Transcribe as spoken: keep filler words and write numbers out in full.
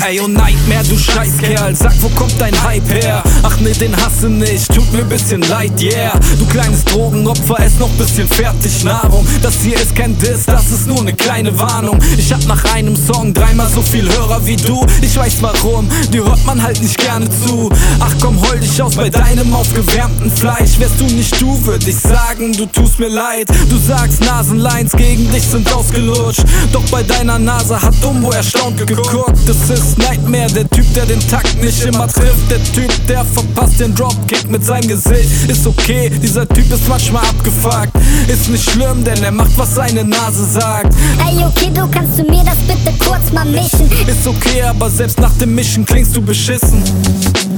Ey, oh Nightmare, du Scheißkerl, sag, wo kommt dein Hype her? Ach ne, den hasse nicht, tut mir bisschen leid, yeah. Du kleines Drogenopfer, ess noch bisschen Fertignahrung. Das hier ist kein Diss, das ist nur ne kleine Warnung. Ich hab nach einem Song dreimal so viel Hörer wie du. Ich weiß warum, dir hört man halt nicht gerne zu. Ach komm, heul dich aus bei deinem aufgewärmten Fleisch. Wärst du nicht du, würd ich sagen, du tust mir leid. Du sagst, Nasenlines gegen dich sind ausgelutscht, doch bei deiner Nase hat Dumbo erstaunt geguckt. Das ist Nightmare, der Typ, der den Takt nicht immer trifft. Der Typ, der verpasst den Dropkick mit seinem Gesicht. Ist okay, dieser Typ ist manchmal abgefuckt. Ist nicht schlimm, denn er macht, was seine Nase sagt. Ey, okay, du kannst du mir das bitte kurz mal mischen? Ist okay, aber selbst nach dem Mischen klingst du beschissen.